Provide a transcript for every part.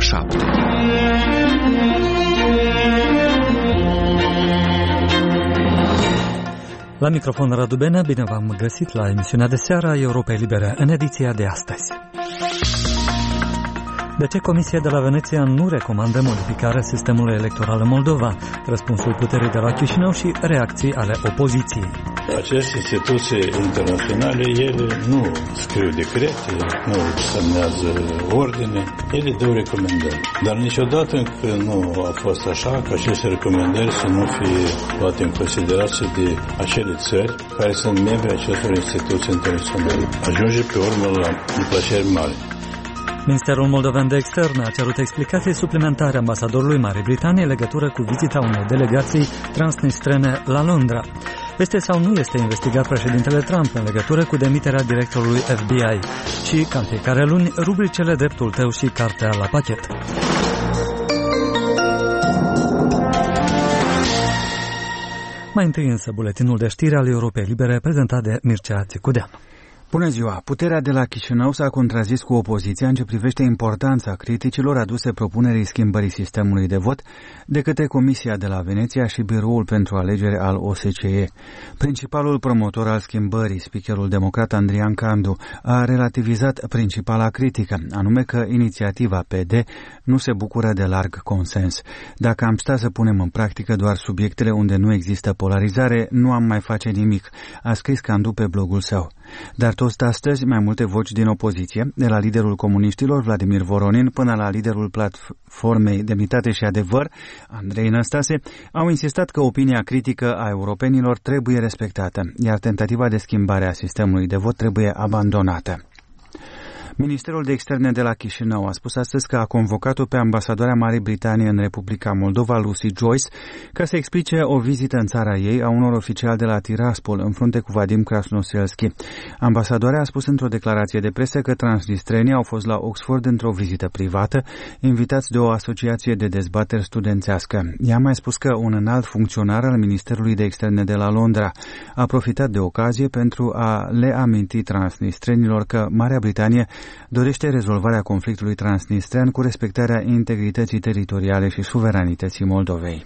7. La microfon Radu Benea, bine v-am găsit la emisiunea de seară a Europei Libere în ediția de astăzi. De ce Comisia de la Veneția nu recomandă modificarea sistemului electoral în Moldova? Răspunsul puterii de la Chișinău și reacții ale opoziției. Aceste instituții internaționale, ele nu scriu decrete, nu semnează ordine, ele dau recomandări. Dar niciodată încă nu a fost așa că aceste recomandări să nu fie luate în considerație de acele țări care sunt membri acestor instituții internaționale. Ajunge pe urmă la neplăceri mari. Ministerul Moldovean de Externe a cerut explicații suplimentare ambasadorului Marii Britanii în legătură cu vizita unei delegații transnistrene la Londra. Este sau nu este investigat președintele Trump în legătură cu demiterea directorului FBI? Și, ca în fiecare luni, rubricele Dreptul tău și Cartea la pachet. Mai întâi însă buletinul de știri al Europei Libere prezentat de Mircea Țicudean. Bună ziua! Puterea de la Chișinău s-a contrazis cu opoziția în ce privește importanța criticilor aduse propunerii schimbării sistemului de vot de către Comisia de la Veneția și Biroul pentru Alegere al OSCE. Principalul promotor al schimbării, speakerul democrat Andrian Candu, a relativizat principala critică, anume că inițiativa PD nu se bucură de larg consens. Dacă am sta să punem în practică doar subiectele unde nu există polarizare, nu am mai face nimic, a scris Candu pe blogul său. Dar toți astăzi mai multe voci din opoziție, de la liderul comuniștilor Vladimir Voronin până la liderul platformei Demnitate și Adevăr, Andrei Năstase, au insistat că opinia critică a europenilor trebuie respectată, iar tentativa de schimbare a sistemului de vot trebuie abandonată. Ministerul de Externe de la Chișinău a spus astăzi că a convocat-o pe ambasadoarea Marii Britanii în Republica Moldova, Lucy Joyce, ca să explice o vizită în țara ei a unor oficiali de la Tiraspol, în frunte cu Vadim Krasnoselski. Ambasadoarea a spus într-o declarație de presă că transnistrenii au fost la Oxford într-o vizită privată, invitați de o asociație de dezbateri studențească. Ea a mai spus că un înalt funcționar al Ministerului de Externe de la Londra a profitat de ocazie pentru a le aminti transnistrenilor că Marea Britanie dorește rezolvarea conflictului transnistrean cu respectarea integrității teritoriale și suveranității Moldovei.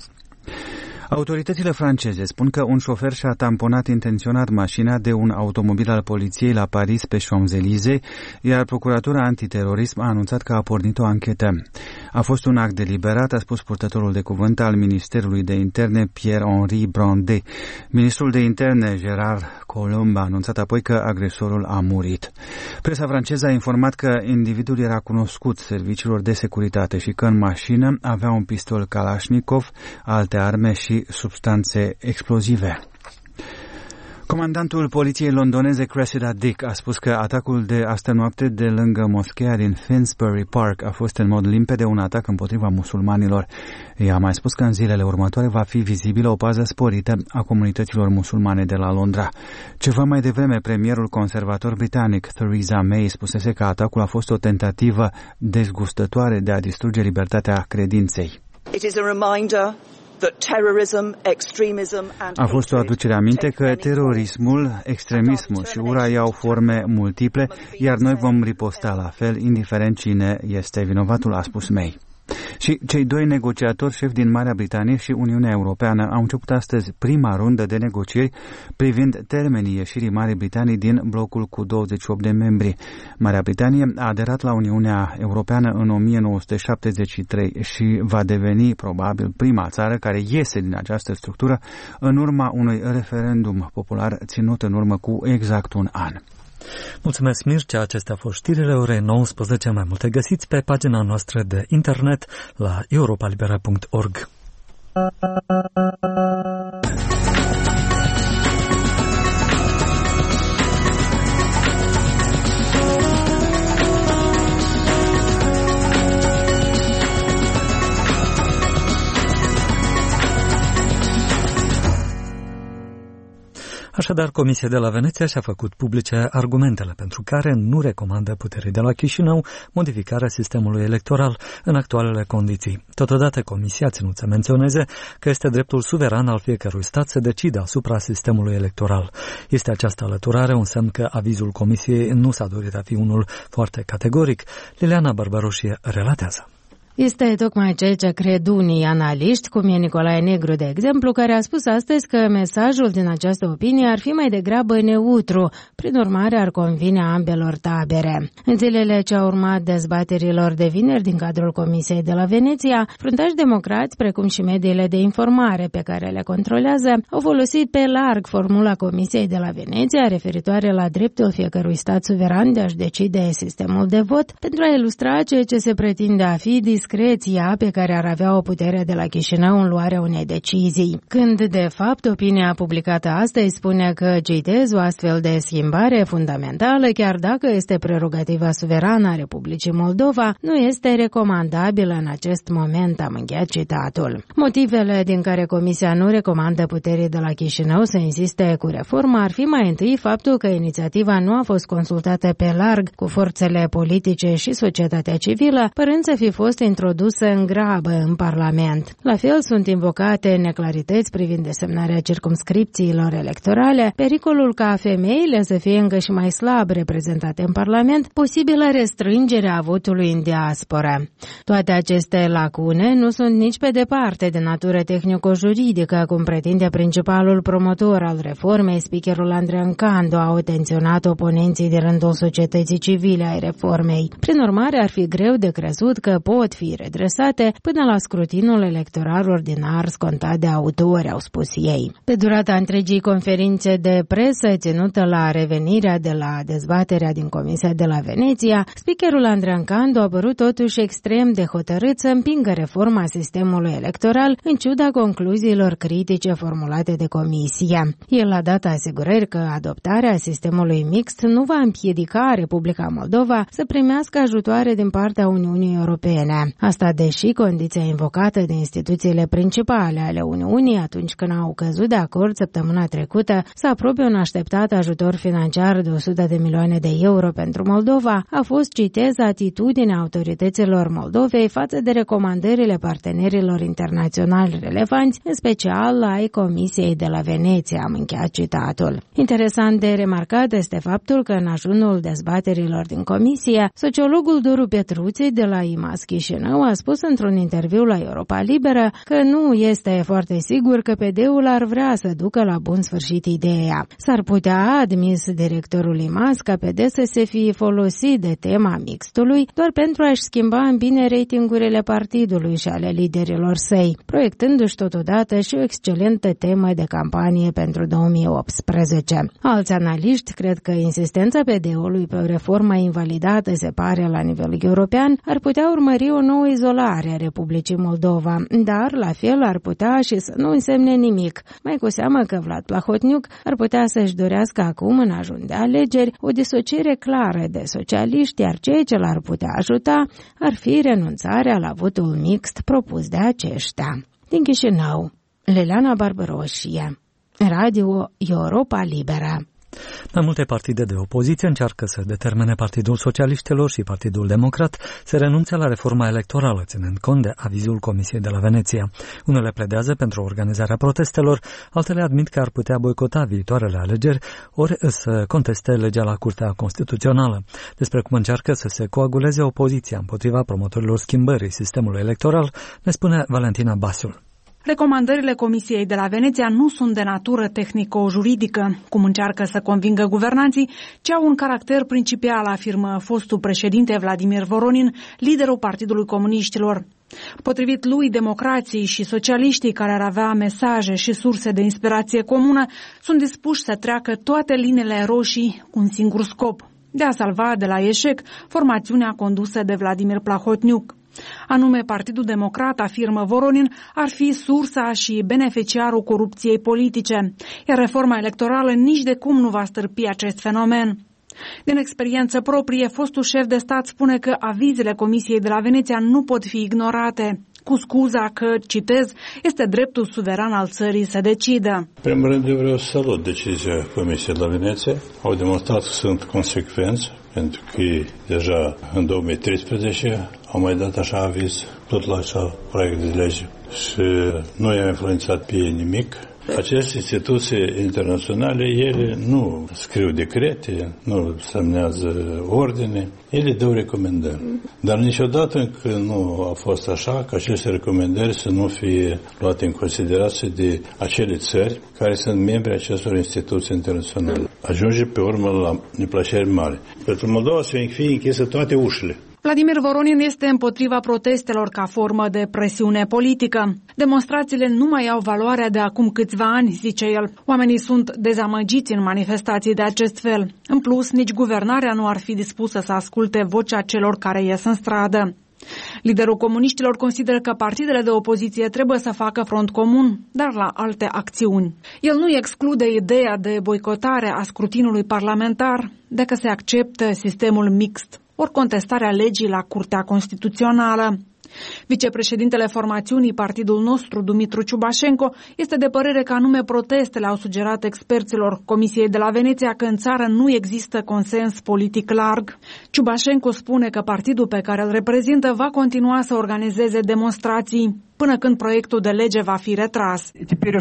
Autoritățile franceze spun că un șofer și-a tamponat intenționat mașina de un automobil al poliției la Paris pe Champs-Élysées, iar Procuratura Antiterorism a anunțat că a pornit o anchetă. A fost un act deliberat, a spus purtătorul de cuvânt al Ministerului de Interne Pierre-Henri Brandet. Ministrul de Interne Gérard Collomb a anunțat apoi că agresorul a murit. Presa franceză a informat că individul era cunoscut serviciilor de securitate și că în mașină avea un pistol Kalashnikov, alte arme și substanțe explozive. Comandantul poliției londoneze Cressida Dick a spus că atacul de astă noapte de lângă moscheea din Finsbury Park a fost în mod limpede un atac împotriva musulmanilor. Ea a mai spus că în zilele următoare va fi vizibilă o pază sporită a comunităților musulmane de la Londra. Ceva mai devreme, premierul conservator britanic Theresa May spusese că atacul a fost o tentativă dezgustătoare de a distruge libertatea credinței. A fost o aducere aminte că terorismul, extremismul și ura iau forme multiple, iar noi vom riposta la fel, indiferent cine este vinovatul, a spus May. Și cei doi negociatori șefi din Marea Britanie și Uniunea Europeană au început astăzi prima rundă de negocieri privind termenii ieșirii Marii Britanii din blocul cu 28 de membri. Marea Britanie a aderat la Uniunea Europeană în 1973 și va deveni probabil prima țară care iese din această structură în urma unui referendum popular ținut în urmă cu exact un an. Mulțumesc, Mircea. Acestea au fost știrile orei 19. Mai multe găsiți pe pagina noastră de internet la europalibera.org. Așadar, Comisia de la Veneția și-a făcut publice argumentele pentru care nu recomandă puterii de la Chișinău modificarea sistemului electoral în actualele condiții. Totodată, Comisia a ținut să menționeze că este dreptul suveran al fiecărui stat să decidă asupra sistemului electoral. Este această alăturare un semn că avizul Comisiei nu s-a dorit a fi unul foarte categoric. Liliana Barbaroșie relatează. Este tocmai ceea ce cred unii analiști, cum e Nicolae Negru, de exemplu, care a spus astăzi că mesajul din această opinie ar fi mai degrabă neutru, prin urmare ar convine ambelor tabere. În zilele ce au urmat dezbaterilor de vineri din cadrul Comisiei de la Veneția, fruntași democrați, precum și mediile de informare pe care le controlează, au folosit pe larg formula Comisiei de la Veneția referitoare la dreptul fiecărui stat suveran de a-și decide sistemul de vot pentru a ilustra ceea ce se pretinde a fi discreția pe care ar avea o putere de la Chișinău în luarea unei decizii. Când, de fapt, opinia publicată astăzi spune că, citez, o astfel de schimbare fundamentală, chiar dacă este prerogativa suverană a Republicii Moldova, nu este recomandabilă în acest moment, am încheiat citatul. Motivele din care Comisia nu recomandă puterii de la Chișinău să insiste cu reforma ar fi mai întâi faptul că inițiativa nu a fost consultată pe larg cu forțele politice și societatea civilă, părând să fi fost introdusă în grabă în Parlament. La fel sunt invocate neclarități privind desemnarea circumscripțiilor electorale, pericolul ca femeile să fie încă și mai slab reprezentate în Parlament, posibilă restrângerea votului în diaspora. Toate aceste lacune nu sunt nici pe departe de natură tehnico-juridică, cum pretinde principalul promotor al reformei, speakerul Andrean Candu, au atenționat oponenții din rândul societății civile ai reformei. Prin urmare, ar fi greu de crezut că pot fi redresate până la scrutinul electoral ordinar scontat de autori, au spus ei. Pe durata întregii conferințe de presă ținută la revenirea de la dezbaterea din Comisia de la Veneția, speakerul Andrean Candu a părut totuși extrem de hotărât să împingă reforma sistemului electoral în ciuda concluziilor critice formulate de Comisie. El a dat asigurări că adoptarea sistemului mixt nu va împiedica Republica Moldova să primească ajutoare din partea Uniunii Europene. Asta deși condiția invocată de instituțiile principale ale Uniunii atunci când au căzut de acord săptămâna trecută să aprobe un așteptat ajutor financiar de 100 de milioane de euro pentru Moldova a fost, citez, atitudinea autorităților Moldovei față de recomandările partenerilor internaționali relevanți, în special ai Comisiei de la Veneția, am încheiat citatul. Interesant de remarcat este faptul că în ajunul dezbaterilor din Comisie, sociologul Doru Petruții de la IMAS Chișinău a spus într-un interviu la Europa Liberă că nu este foarte sigur că PD-ul ar vrea să ducă la bun sfârșit ideea. S-ar putea, admis directorul IMAS, ca PD să se fi folosit de tema mixtului doar pentru a-și schimba în bine ratingurile partidului și ale liderilor săi, proiectându-și totodată și o excelentă temă de campanie pentru 2018. Alți analiști cred că insistența PD-ului pe o reformă invalidată, se pare, la nivel european, ar putea urmări o nouă izolare a Republicii Moldova, dar la fel ar putea și să nu însemne nimic, mai cu seamă că Vlad Plahotniuc ar putea să-și dorească acum, în ajun de alegeri, o disociere clară de socialiști, iar ceea ce l-ar putea ajuta ar fi renunțarea la votul mixt propus de aceștia. Din Chișinău, Leleana Barbaroșie, Radio Europa Liberă. Mai multe partide de opoziție încearcă să determine Partidul Socialiștilor și Partidul Democrat să renunțe la reforma electorală, ținând cont de avizul Comisiei de la Veneția. Unele pledează pentru organizarea protestelor, altele admit că ar putea boicota viitoarele alegeri, ori să conteste legea la Curtea Constituțională. Despre cum încearcă să se coaguleze opoziția împotriva promotorilor schimbării sistemului electoral, ne spune Valentina Basiul. Recomandările Comisiei de la Veneția nu sunt de natură tehnico-juridică, cum încearcă să convingă guvernanții, ci au un caracter principial, afirmă fostul președinte Vladimir Voronin, liderul Partidului Comuniștilor. Potrivit lui, democrații și socialiștii care ar avea mesaje și surse de inspirație comună sunt dispuși să treacă toate liniile roșii cu un singur scop, de a salva de la eșec formațiunea condusă de Vladimir Plahotniuc. Anume, Partidul Democrat, afirmă Voronin, ar fi sursa și beneficiarul corupției politice, iar reforma electorală nici de cum nu va stârpi acest fenomen. Din experiență proprie, fostul șef de stat spune că avizele Comisiei de la Veneția nu pot fi ignorate, cu scuza că, citez, este dreptul suveran al țării să decidă. În primul rând, eu vreau să salut decizia Comisiei de la Veneția. Au demonstrat că sunt consecvenți, pentru că deja în 2013 au mai dat așa aviz tot la acel proiect de lege și nu i-am influențat pe ei nimic. Aceste instituții internaționale, ele nu scriu decrete, nu semnează ordine, ele dau recomandări. Dar niciodată încă nu a fost așa că aceste recomandări să nu fie luate în considerație de acele țări care sunt membri acestor instituții internaționale. Ajunge pe urmă la neplăceri mari. Pentru Moldova să fie închise toate ușile. Vladimir Voronin este împotriva protestelor ca formă de presiune politică. Demonstrațiile nu mai au valoarea de acum câțiva ani, zice el. Oamenii sunt dezamăgiți în manifestații de acest fel. În plus, nici guvernarea nu ar fi dispusă să asculte vocea celor care ies în stradă. Liderul comuniștilor consideră că partidele de opoziție trebuie să facă front comun, dar la alte acțiuni. El nu exclude ideea de boicotare a scrutinului parlamentar dacă se acceptă sistemul mixt, ori contestarea legii la Curtea Constituțională. Vicepreședintele formațiunii Partidul Nostru, Dumitru Ciubașenko, este de părere că anume protestele au sugerat experților Comisiei de la Veneția că în țară nu există consens politic larg. Ciubașenko spune că partidul pe care îl reprezintă va continua să organizeze demonstrații până când proiectul de lege va fi retras.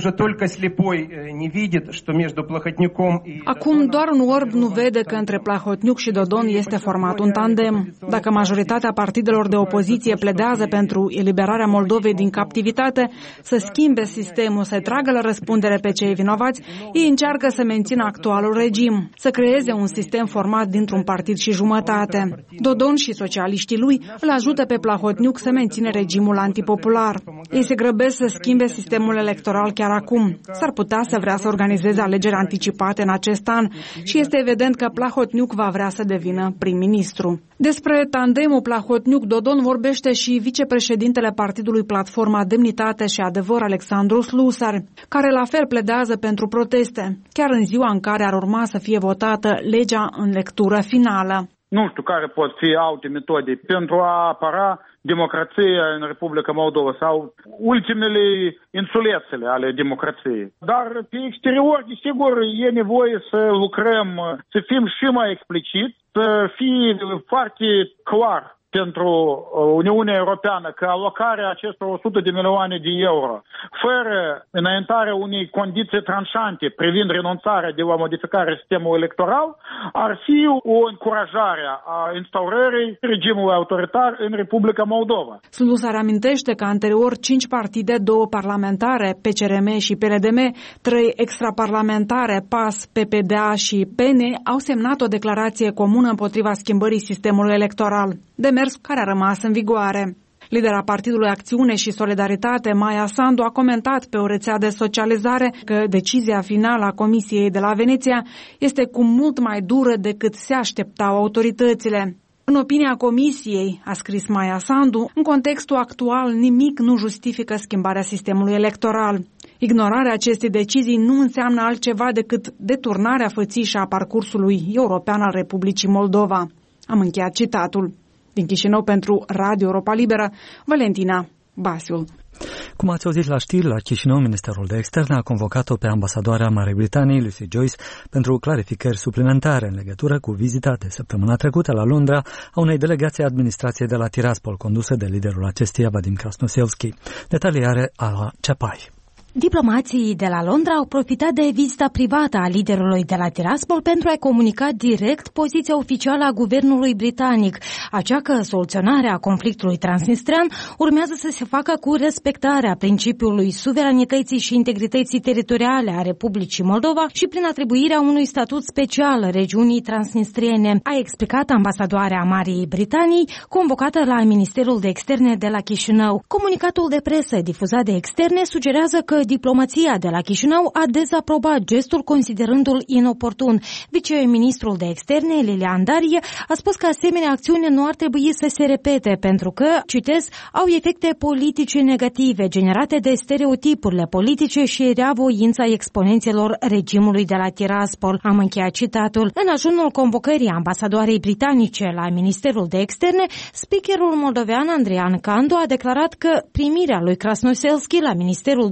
Acum doar un orb nu vede că între Plahotniuc și Dodon este format un tandem. Dacă majoritatea partidelor de opoziție pledează pentru eliberarea Moldovei din captivitate, să schimbe sistemul, să tragă la răspundere pe cei vinovați, ei încearcă să mențină actualul regim, să creeze un sistem format dintr-un partid și jumătate. Dodon și socialiștii lui îl ajută pe Plahotniuc să mențină regimul antipopular. Ei se grăbesc să schimbe sistemul electoral chiar acum. S-ar putea să vrea să organizeze alegeri anticipate în acest an și este evident că Plahotniuc va vrea să devină prim-ministru. Despre tandemul Plahotniuc-Dodon vorbește și vicepreședintele partidului Platforma Demnitate și Adevăr, Alexandru Slusar, care la fel pledează pentru proteste, chiar în ziua în care ar urma să fie votată legea în lectură finală. Nu știu care pot fi alte metode pentru a apăra democrația în Republica Moldova sau ultimele insulețele ale democrației. Dar pe exterior, desigur, e nevoie să lucrăm, să fim și mai explicit, să fie foarte clar pentru Uniunea Europeană că alocarea acestor 100 de milioane de euro, fără înaintarea unei condiții tranșante privind renunțarea de la modificarea sistemului electoral, ar fi o încurajare a instaurării regimului autoritar în Republica Moldova. Slusar amintește că anterior 5 partide, 2 parlamentare, PCRM și PLDM, 3 extraparlamentare, PAS, PPDA și PN, au semnat o declarație comună împotriva schimbării sistemului electoral, demers care a rămas în vigoare. Lidera Partidului Acțiune și Solidaritate, Maia Sandu, a comentat pe o rețea de socializare că decizia finală a Comisiei de la Veneția este cu mult mai dură decât se așteptau autoritățile. În opinia Comisiei, a scris Maia Sandu, în contextul actual nimic nu justifică schimbarea sistemului electoral. Ignorarea acestei decizii nu înseamnă altceva decât deturnarea fățișă a parcursului european al Republicii Moldova. Am încheiat citatul. Din Chișinău pentru Radio Europa Liberă, Valentina Basiul. Cum ați auzit la știri, la Chișinău, Ministerul de Externe a convocat-o pe ambasadoarea Marii Britanii, Lucy Joyce, pentru clarificări suplimentare în legătură cu vizita de săptămâna trecută la Londra a unei delegații administrației de la Tiraspol, condusă de liderul acesteia, Vadim Krasnoselski. Detalii are Ala Cepai. Diplomații de la Londra au profitat de vizita privată a liderului de la Tiraspol pentru a comunica direct poziția oficială a guvernului britanic, acea că soluționarea conflictului transnistrean urmează să se facă cu respectarea principiului suveranității și integrității teritoriale a Republicii Moldova și prin atribuirea unui statut special regiunii transnistriene, a explicat ambasadoarea Marii Britanii, convocată la Ministerul de Externe de la Chișinău. Comunicatul de presă difuzat de Externe sugerează că diplomația de la Chișinău a dezaprobat gestul considerându-l inoportun. Viceministrul de Externe, Lilian Darie, a spus că asemenea acțiune nu ar trebui să se repete pentru că, citez, au efecte politice negative generate de stereotipurile politice și reavoința exponenților regimului de la Tiraspol. Am încheiat citatul. În ajunul convocării ambasadoarei britanice la Ministerul de Externe, speakerul moldovean Andrian Candu a declarat că primirea lui Krasnoselski la Ministerul de Externe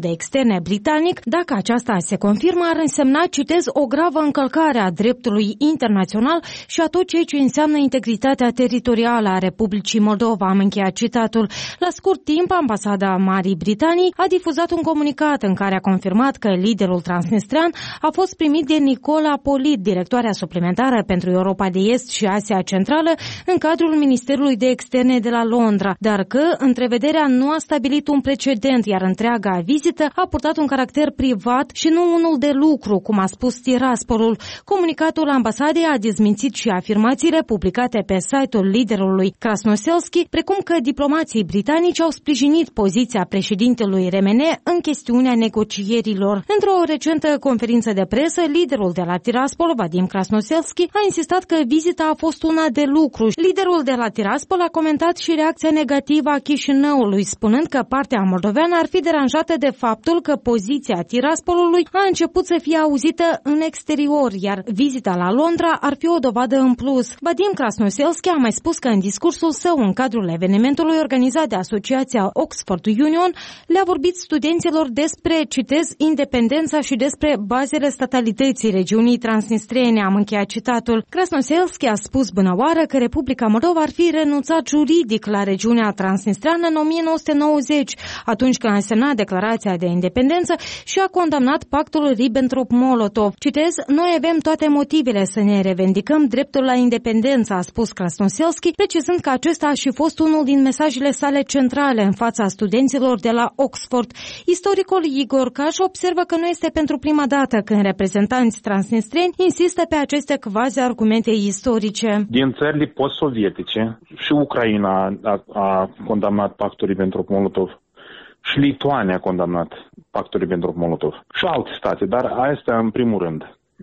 externe britanic. Dacă aceasta se confirmă, ar însemna, citez, o gravă încălcare a dreptului internațional și a tot ceea ce înseamnă integritatea teritorială a Republicii Moldova, am încheiat citatul. La scurt timp, ambasada Marii Britanii a difuzat un comunicat în care a confirmat că liderul transnistrean a fost primit de Nicola Polit, directoarea suplimentară pentru Europa de Est și Asia Centrală, în cadrul Ministerului de Externe de la Londra, dar că întrevederea nu a stabilit un precedent, iar întreaga vizită a purtat un caracter privat și nu unul de lucru, cum a spus Tiraspolul. Comunicatul ambasadei a dezmințit și afirmațiile publicate pe site-ul liderului Krasnoselski, precum că diplomații britanici au sprijinit poziția președintelui RMN în chestiunea negocierilor. Într-o recentă conferință de presă, liderul de la Tiraspol, Vadim Krasnoselski, a insistat că vizita a fost una de lucru. Liderul de la Tiraspol a comentat și reacția negativă a Chișinăului, spunând că partea moldoveană ar fi deranjată de faptul că poziția Tiraspolului a început să fie auzită în exterior, iar vizita la Londra ar fi o dovadă în plus. Vadim Krasnoselski a mai spus că în discursul său în cadrul evenimentului organizat de Asociația Oxford Union le-a vorbit studenților despre, citez, independența și despre bazele statalității regiunii transnistrene, am încheiat citatul. Krasnoselski a spus bunăoară că Republica Moldova ar fi renunțat juridic la regiunea transnistreană în 1990, atunci când a semnat declarația de independență și a condamnat pactul Ribbentrop-Molotov. Citez, noi avem toate motivele să ne revendicăm dreptul la independență, a spus Krasnoselski, precizând că acesta a și fost unul din mesajele sale centrale în fața studenților de la Oxford. Istoricul Igor Caș observă că nu este pentru prima dată când reprezentanți transnistreni insistă pe aceste quasi-argumente istorice. Din țările post-sovietice și Ucraina a condamnat pactul Ribbentrop-Molotov și Lituania a condamnat pactul Ribbentrop-Molotov și alte state, dar astea în primul rând.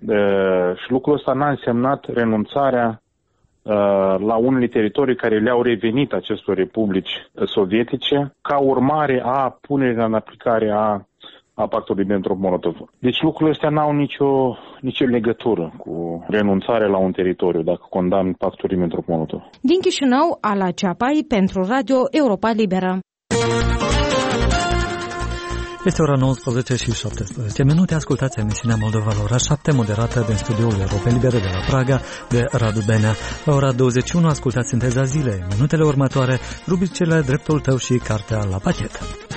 Și lucrul ăsta n-a însemnat renunțarea la unele teritorii care le-au revenit acestor republici sovietice ca urmare a punerii în aplicare a pactului Ribbentrop-Molotov. Deci lucrurile astea n-au nicio legătură cu renunțarea la un teritoriu dacă condamn pactul Ribbentrop-Molotov. Din Chișinău, Ala Ceapai pentru Radio Europa Liberă. Este ora 19 și 17 minute. Ascultați emisiunea Moldova la ora 7, moderată din studioul Europa Liberă de la Praga, de Radu Benea. La ora 21 ascultați Sinteza Zilei. Minutele următoare, rubricile Dreptul tău și Cartea la pachet.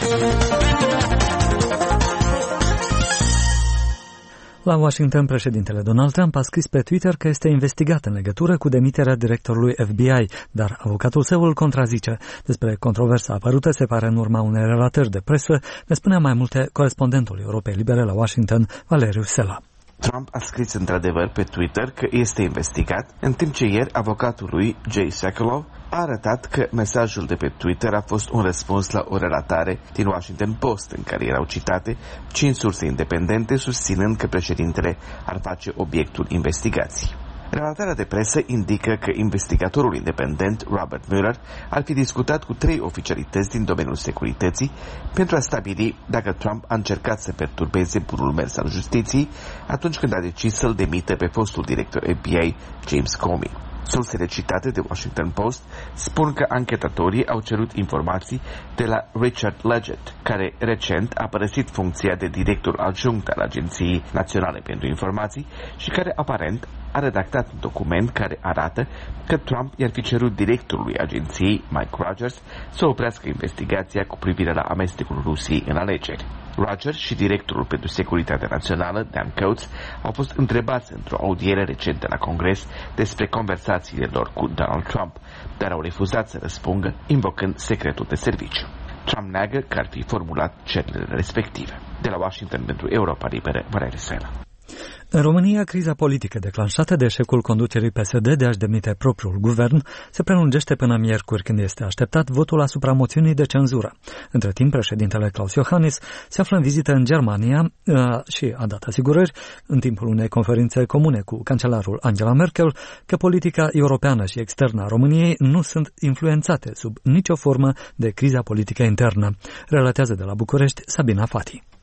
La Washington, președintele Donald Trump a scris pe Twitter că este investigat în legătură cu demiterea directorului FBI, dar avocatul său îl contrazice. Despre controversa apărută, se pare în urma unei relatări de presă, ne spunea mai multe corespondentul Europei Libere la Washington, Valeriu Sela. Trump a scris într-adevăr pe Twitter că este investigat, în timp ce ieri avocatul lui, Jay Sekulow, a arătat că mesajul de pe Twitter a fost un răspuns la o relatare din Washington Post în care erau citate 5 surse independente susținând că președintele ar face obiectul investigației. Relatarea de presă indică că investigatorul independent Robert Mueller ar fi discutat cu 3 oficialități din domeniul securității pentru a stabili dacă Trump a încercat să perturbeze bunul mers al justiției atunci când a decis să-l demită pe fostul director FBI James Comey. Sursele citate de Washington Post spun că anchetatorii au cerut informații de la Richard Leggett, care recent a părăsit funcția de director adjunct al Agenției Naționale pentru Informații și care aparent a redactat un document care arată că Trump i-ar fi cerut directorului agenției, Mike Rogers, să oprească investigația cu privire la amestecul Rusiei în alegeri. Rogers și directorul pentru securitatea națională, Dan Coats, au fost întrebați într-o audiere recentă la Congres despre conversațiile lor cu Donald Trump, dar au refuzat să răspundă, invocând secretul de serviciu. Trump neagă că ar fi formulat cererile respective. De la Washington pentru Europa Liberă, Valeriu Sela. În România, criza politică declanșată de eșecul conducerii PSD de a-și demite propriul guvern se prelungește până miercuri, când este așteptat votul asupra moțiunii de cenzură. Între timp, președintele Klaus Iohannis se află în vizită în Germania și a dat asigurări, în timpul unei conferințe comune cu cancelarul Angela Merkel, că politica europeană și externă a României nu sunt influențate sub nicio formă de criza politică internă. Relatează de la București Sabina Fati.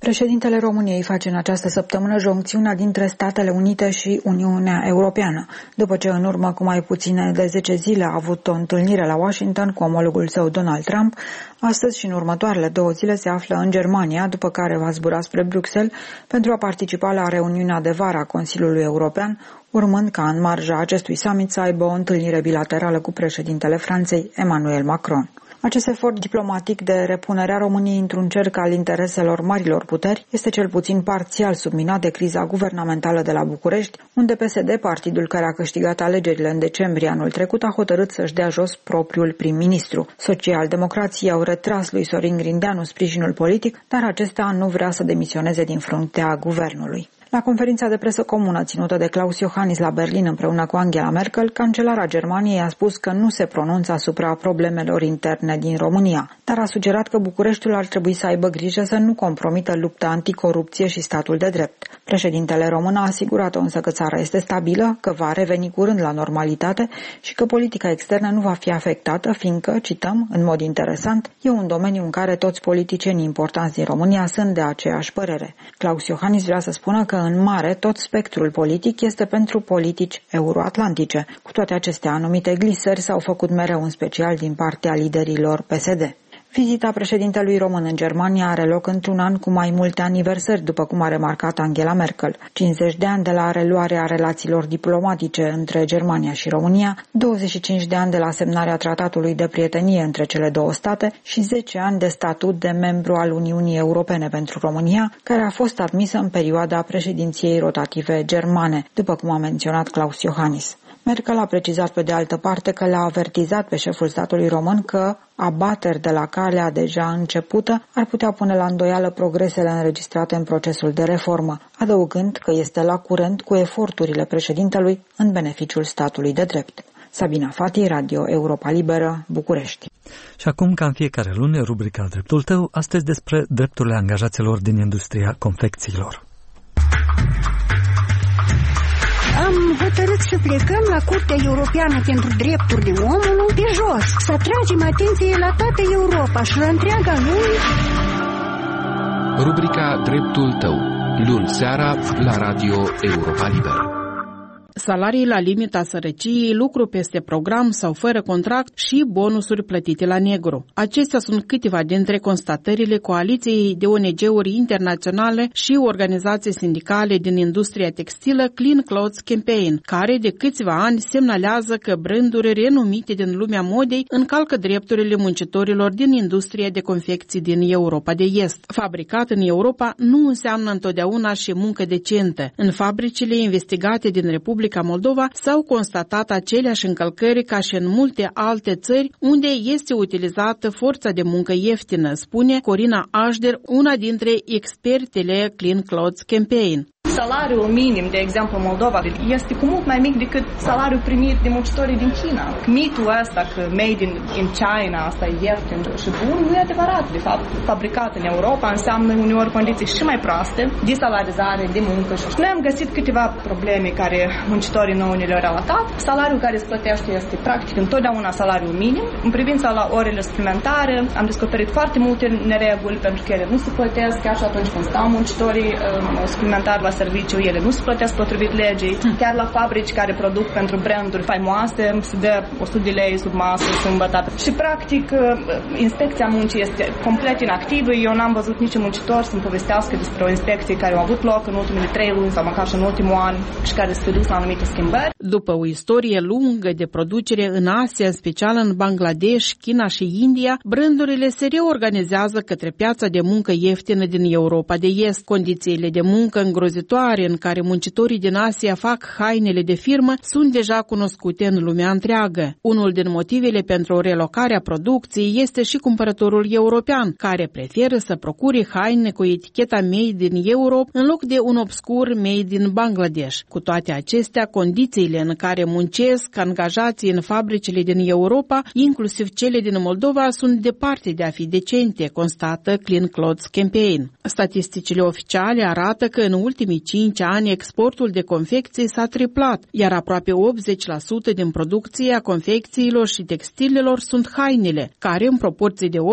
Președintele României face în această săptămână joncțiunea dintre Statele Unite și Uniunea Europeană, după ce în urmă cu mai puține de 10 zile a avut o întâlnire la Washington cu omologul său Donald Trump. Astăzi și în următoarele 2 zile se află în Germania, după care va zbura spre Bruxelles pentru a participa la reuniunea de vară a Consiliului European, urmând ca în marja acestui summit să aibă o întâlnire bilaterală cu președintele Franței, Emmanuel Macron. Acest efort diplomatic de repunere a României într-un cerc al intereselor marilor puteri este cel puțin parțial subminat de criza guvernamentală de la București, unde PSD, partidul care a câștigat alegerile în decembrie anul trecut, a hotărât să-și dea jos propriul prim-ministru. Social-democrații au retras lui Sorin Grindeanu sprijinul politic, dar acesta nu vrea să demisioneze din fruntea guvernului. La conferința de presă comună ținută de Klaus Iohannis la Berlin împreună cu Angela Merkel, cancelara Germaniei a spus că nu se pronunță asupra problemelor interne din România, dar a sugerat că Bucureștiul ar trebui să aibă grijă să nu compromită lupta anticorupție și statul de drept. Președintele român a asigurat însă că țara este stabilă, că va reveni curând la normalitate și că politica externă nu va fi afectată, fiindcă, cităm, în mod interesant, e un domeniu în care toți politicienii importanți din România sunt de aceeași părere. Klaus Iohannis vrea să spună că în mare tot spectrul politic este pentru politici euroatlantice. Cu toate acestea, anumite glisări s-au făcut mereu, în special din partea liderilor PSD. Vizita președintelui român în Germania are loc într-un an cu mai multe aniversări, după cum a remarcat Angela Merkel. 50 de ani de la reluarea relațiilor diplomatice între Germania și România, 25 de ani de la semnarea tratatului de prietenie între cele două state și 10 ani de statut de membru al Uniunii Europene pentru România, care a fost admisă în perioada președinției rotative germane, după cum a menționat Klaus Iohannis. Merkel a precizat pe de altă parte că l-a avertizat pe șeful statului român că abateri de la calea deja începută ar putea pune la îndoială progresele înregistrate în procesul de reformă, adăugând că este la curent cu eforturile președintelui în beneficiul statului de drept. Sabina Fati, Radio Europa Liberă, București. Și acum, ca în fiecare luni, rubrica Dreptul tău, astăzi despre drepturile angajaților din industria confecțiilor. Am hotărât să plecăm la Curtea Europeană pentru Drepturile Omului pe jos, să atragem atenție la toată Europa și la întreaga lume. Rubrica Dreptul tău, luni seara la Radio Europa Liberă. Salarii la limita sărăciei, lucru peste program sau fără contract și bonusuri plătite la negru. Acestea sunt câteva dintre constatările Coaliției de ONG-uri internaționale și organizații sindicale din industria textilă Clean Clothes Campaign, care de câțiva ani semnalează că branduri renumite din lumea modei încalcă drepturile muncitorilor din industria de confecții din Europa de Est. Fabricat în Europa nu înseamnă întotdeauna și muncă decentă. În fabricile investigate din Republica Moldova s-au constatat aceleași încălcări ca și în multe alte țări unde este utilizată forța de muncă ieftină, spune Corina Așder, una dintre expertele Clean Clothes Campaign. Salariul minim, de exemplu, în Moldova, este cu mult mai mic decât salariul primit de muncitorii din China. Mitul ăsta că made in China, asta e ieftin și bun, nu e adevărat. De fapt, fabricat în Europa înseamnă uneori condiții și mai proaste de salarizare, de muncă. Și noi am găsit câteva probleme care muncitorii nou ne le-au relatat. Salariul care se plătește este practic întotdeauna salariul minim. În privința la orele suplimentare, am descoperit foarte multe nereguli pentru că ele nu se plătesc chiar și atunci când stau muncitorii suplimentari la serviciu, ele nu se plătesc potrivit legii. Chiar la fabrici care produc pentru branduri faimoase, se dă 100 de lei sub masă, sâmbătă. Și practic inspecția muncii este complet inactivă. Eu n-am văzut niciun muncitor să-mi povestească despre o inspecție care a avut loc în ultimele 3 luni sau măcar și în ultimul an și care s-a dus la anumite schimbări. După o istorie lungă de producere în Asia, în special în Bangladesh, China și India, brandurile se reorganizează către piața de muncă ieftină din Europa de Est. Condițiile de muncă îngrozitoare în care muncitorii din Asia fac hainele de firmă sunt deja cunoscute în lumea întreagă. Unul din motivele pentru relocarea producției este și cumpărătorul european, care preferă să procure haine cu eticheta Made in Europe în loc de un obscur Made in Bangladesh. Cu toate acestea, condițiile în care muncesc angajații în fabricile din Europa, inclusiv cele din Moldova, sunt departe de a fi decente, constată Clean Clothes Campaign. Statisticile oficiale arată că în ultimii ultimii 5 ani exportul de confecții s-a triplat, iar aproape 80% din producția confecțiilor și textilelor sunt hainele, care în proporție de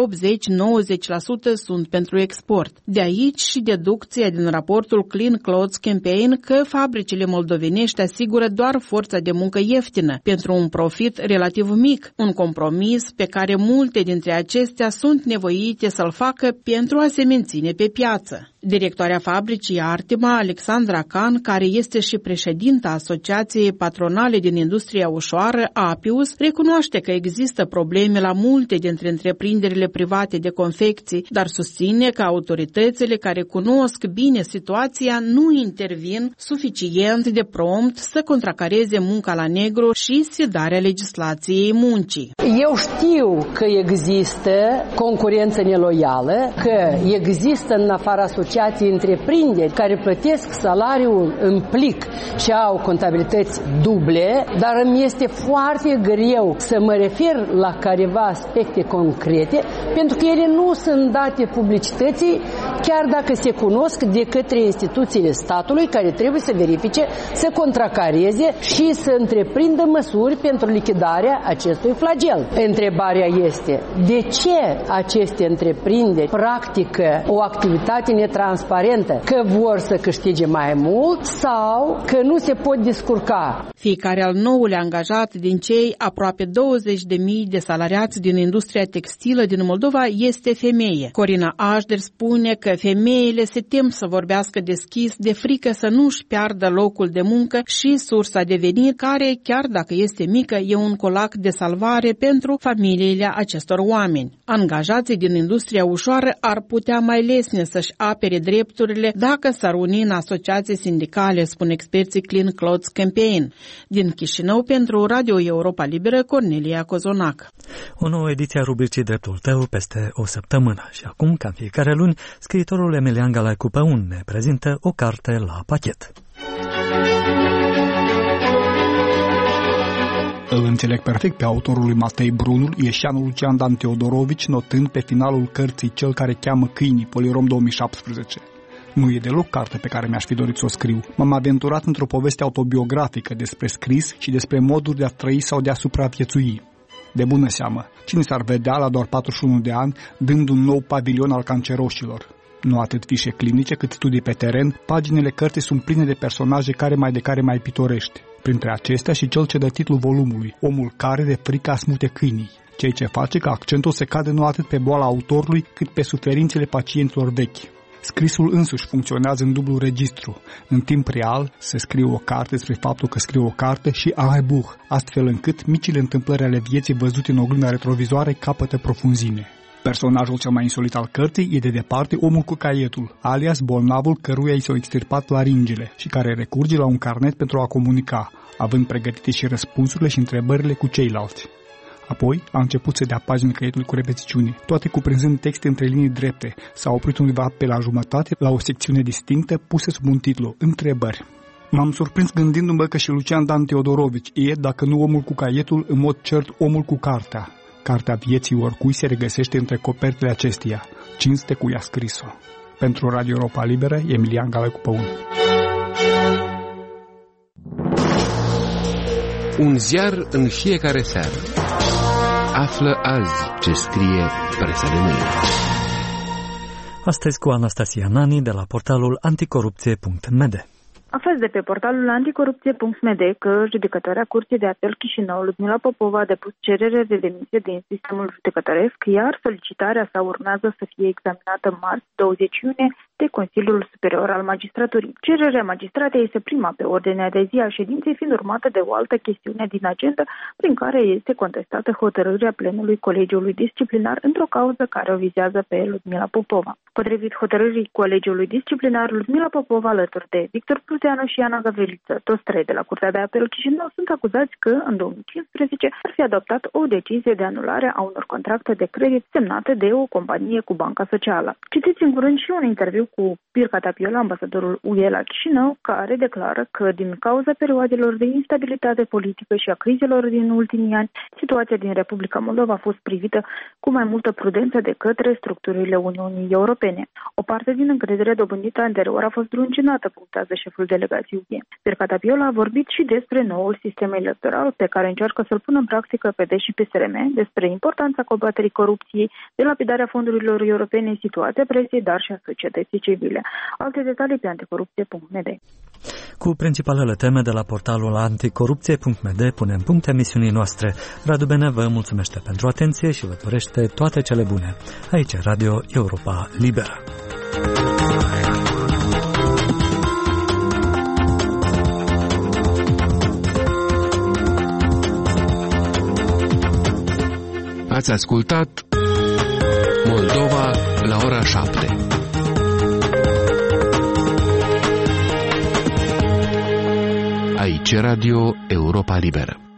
80-90% sunt pentru export. De aici și deducția din raportul Clean Clothes Campaign că fabricile moldovenești asigură doar forța de muncă ieftină, pentru un profit relativ mic, un compromis pe care multe dintre acestea sunt nevoite să-l facă pentru a se menține pe piață. Directoarea fabricii Artima, Alexandra Can, care este și președinta Asociației Patronale din Industria Ușoară, APIUS, recunoaște că există probleme la multe dintre întreprinderile private de confecții, dar susține că autoritățile care cunosc bine situația nu intervin suficient de prompt să contracareze munca la negru și sfidarea legislației muncii. Eu știu că există concurență neloială, că există în afara asociației întreprinderi care plătesc salariul în plic și au contabilități duble, dar îmi este foarte greu să mă refer la careva aspecte concrete, pentru că ele nu sunt date publicității, chiar dacă se cunosc de către instituțiile statului care trebuie să verifice, să contracareze și să întreprindă măsuri pentru lichidarea acestui flagel. Întrebarea este, de ce aceste întreprinderi practică o activitate netransparentă? Că vor să câștige mai mult sau că nu se pot descurca? Fiecare al nouălea angajat din cei aproape 20.000 de salariați din industria textilă din Moldova este femeie. Corina Așder spune că femeile se tem să vorbească deschis de frică să nu-și piardă locul de muncă și sursa de venit, care, chiar dacă este mică, e un colac de salvare pentru familiile acestor oameni. Angajații din industria ușoară ar putea mai lesne să-și apere drepturile dacă s-ar uni în asociații sindicale, spun experții Clean Clothes Campaign. Din Chișinău, pentru Radio Europa Liberă, Cornelia Cozonac. O nouă ediție a rubricii Dreptul tău peste o săptămână. Și acum, ca în fiecare luni, scriitorul Emilian Galai Cupăun ne prezintă o carte la pachet. Îl înțeleg perfect pe autorul lui Matei Brunul, ieșeanul Lucian Dan Teodorovici, notând pe finalul cărții Cel care cheamă câinii, Polirom 2017. Nu e deloc carte pe care mi-aș fi dorit să o scriu. M-am aventurat într-o poveste autobiografică despre scris și despre moduri de a trăi sau de a supraviețui. De bună seamă, cine s-ar vedea la doar 41 de ani dând un nou pavilion al canceroșilor? Nu atât fișe clinice cât studii pe teren, paginile cărții sunt pline de personaje care mai pitorești. Printre acestea și cel ce dă titlul volumului, omul care de frică asmute câinii, ceea ce face ca accentul se cade nu atât pe boala autorului cât pe suferințele pacienților vechi. Scrisul însuși funcționează în dublu registru. În timp real se scrie o carte despre faptul că scrie o carte și a rebours, astfel încât micile întâmplări ale vieții văzute în oglinda retrovizoare capătă profunzime. Personajul cel mai insolit al cărții e de departe omul cu caietul, alias bolnavul căruia i s-au extirpat laringele și care recurge la un carnet pentru a comunica, având pregătite și răspunsurile și întrebările cu ceilalți. Apoi a început să dea pagini caietului cu repetițiune, toate cuprinzând texte între linii drepte. S-a oprit undeva pe la jumătate, la o secțiune distinctă, pusă sub un titlu, Întrebări. M-am surprins gândindu-mă că și Lucian Dan Teodorovici e, dacă nu omul cu caietul, în mod cert omul cu cartea. Cartea vieții oricui se regăsește între copertele acesteia. Cinste cu i-a scris-o. Pentru Radio Europa Liberă, Emilian Galai Cupăun. Un ziar în fiecare seară. Află azi ce scrie presa de mâine. Astăzi cu Anastasia Nani de la portalul anticorupție.md. Aflăm de pe portalul anticorupție.md că judecătoarea Curții de Apel Chișinău, Ludmila Popova, a depus cerere de demisie din sistemul judecătoresc, iar solicitarea sa urmează să fie examinată marți 20 iunie de Consiliul Superior al Magistraturii. Cererea magistratei este prima pe ordinea de zi a ședinței, fiind urmată de o altă chestiune din agenda, prin care este contestată hotărârea plenului Colegiului Disciplinar într-o cauză care o vizează pe Ludmila Popova. Potrivit hotărârii Colegiului Disciplinar, Ludmila Popova, alături de Victor Pruteanu și Ana Gaveliță, toți trei de la Curtea de Apel Chișinău, sunt acuzați că în 2015 ar fi adoptat o decizie de anulare a unor contracte de credit semnate de o companie cu Banca Socială. Citiți în curând și un interviu cu Pirca Tapiola, ambasadorul UE la Chișinău, care declară că din cauza perioadelor de instabilitate politică și a crizelor din ultimii ani, situația din Republica Moldova a fost privită cu mai multă prudență de către structurile Uniunii Europene. O parte din încrederea dobândită anterior a fost druncinată, punctează șeful delegației UE. Pirca Tapiola a vorbit și despre noul sistem electoral pe care încearcă să-l pună în practică PD și PSRM, despre importanța combaterii corupției, de lapidarea fondurilor europene, situația presiei, dar și a societății civile. Alte detalii pe anticorupție.md. Cu principalele teme de la portalul anticorupție.md punem punct emisiunii noastre. Radu Bene vă mulțumește pentru atenție și vă dorește toate cele bune. Aici Radio Europa Liberă. Ați ascultat Moldova la ora 7. Aici Radio Europa Liberă.